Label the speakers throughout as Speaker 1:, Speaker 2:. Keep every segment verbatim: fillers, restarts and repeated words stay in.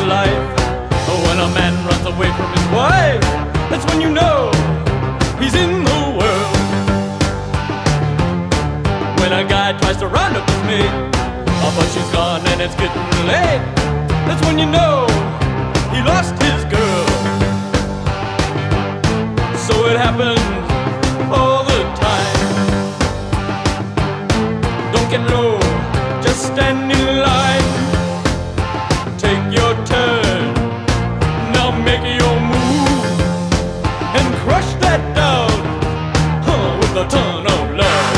Speaker 1: life. When a man runs away from his wife, that's when you know he's in the world. When a guy tries to round up his mate, oh, but she's gone and it's getting late, that's when you know he lost his girl. So it happens all the time. Don't get low, just stand in line. Take your turn, now make your move, and crush that doubt, huh, with a ton of love.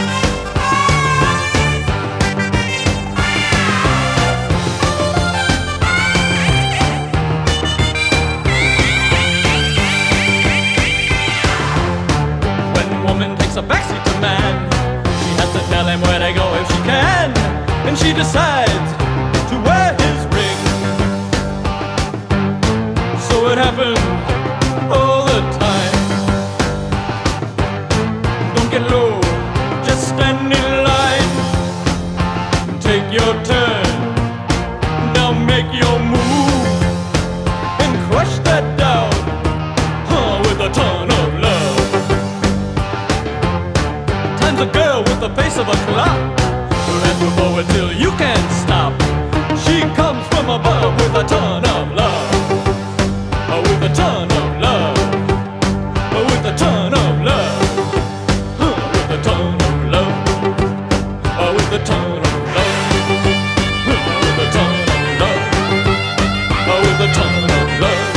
Speaker 1: When woman takes a backseat to man, she has to tell him where to go if she can, and she decides to wear his ring. So it happens all the time. Don't get low, just stand in line. Take your turn, now make your move, and crush that doubt, huh, with a ton of love. Time's a girl with the face of a clock, and move forward till you can't stop. She comes from above with a ton of love, with a ton of love, with a ton of love, with a ton of love, with a ton of love, with a ton of love, with a ton of love.